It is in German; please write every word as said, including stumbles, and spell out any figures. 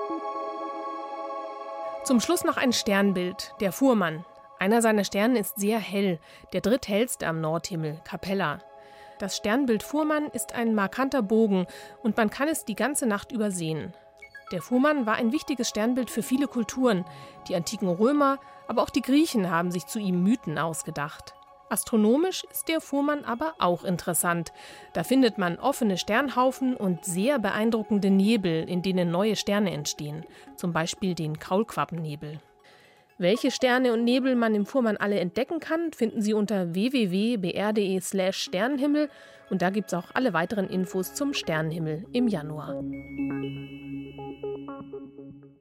Zum Schluss noch ein Sternbild, der Fuhrmann. Einer seiner Sterne ist sehr hell, der dritthellste am Nordhimmel, Capella. Das Sternbild Fuhrmann ist ein markanter Bogen und man kann es die ganze Nacht über sehen. Der Fuhrmann war ein wichtiges Sternbild für viele Kulturen. Die antiken Römer, aber auch die Griechen haben sich zu ihm Mythen ausgedacht. Astronomisch ist der Fuhrmann aber auch interessant. Da findet man offene Sternhaufen und sehr beeindruckende Nebel, in denen neue Sterne entstehen, zum Beispiel den Kaulquappennebel. Welche Sterne und Nebel man im Fuhrmann alle entdecken kann, finden Sie unter w w w punkt b r punkt d e slash Sternenhimmel und da gibt es auch alle weiteren Infos zum Sternenhimmel im Januar.